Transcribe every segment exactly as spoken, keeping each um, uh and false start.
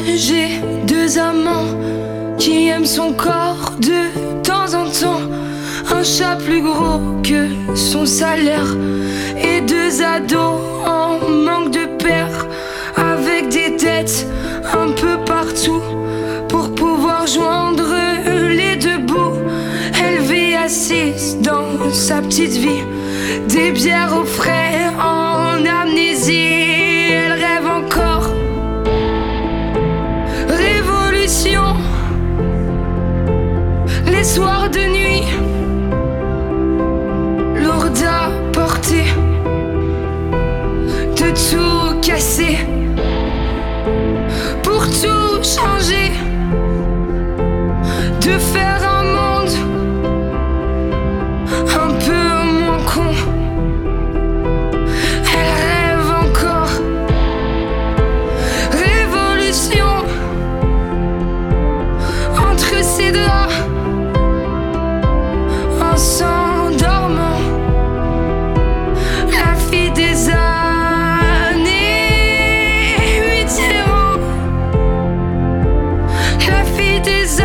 J'ai deux amants qui aiment son corps de temps en temps. Un chat plus gros que son salaire et deux ados en manque de père, avec des têtes un peu partout pour pouvoir joindre les deux bouts. Elle vit assise dans sa petite vie, des bières au frais en amnésie. Elle rêve encore révolution les soirs de nuit, lourde à porter, de tout casser pour tout changer, de faire un monde un peu moins con. Elle rêve encore révolution entre ses draps en s'endormant. La fille des années Mitterrand, la fille des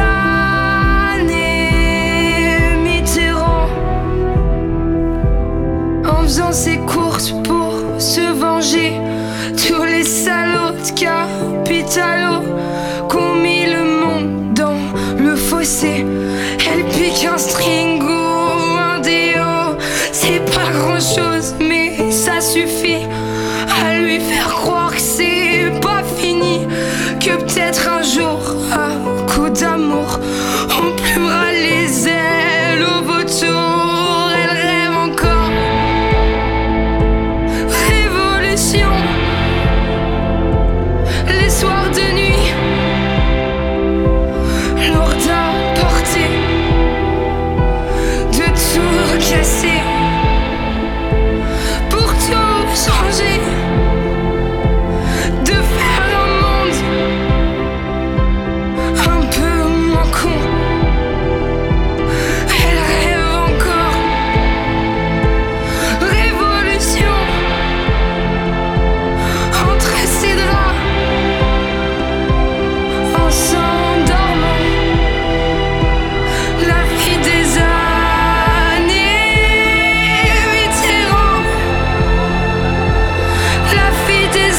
années Mitterrand, en faisant ses courses pour se venger, tous les salauds de Capitalo qu'ont mis le monde dans le fossé. Elle pique un string ou un déo, c'est pas grand chose mais ça suffit à lui faire croire que c'est pas fini, que peut-être un jour à coup d'amour on plumera les ailes au vautour. Elle rêve encore révolution les soirs de nuit, lourde à porter, de tout casser pour tout changer, de faire un monde un peu moins con. Elle rêve encore révolution entre ses draps en s'endormant. La vie des années Mitterrand, la vie des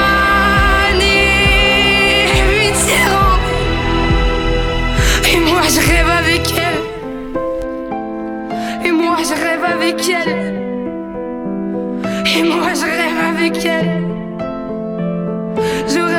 années Mitterrand. Et moi je rêve avec elle, et moi je rêve avec elle, et moi je rêve avec elle. Je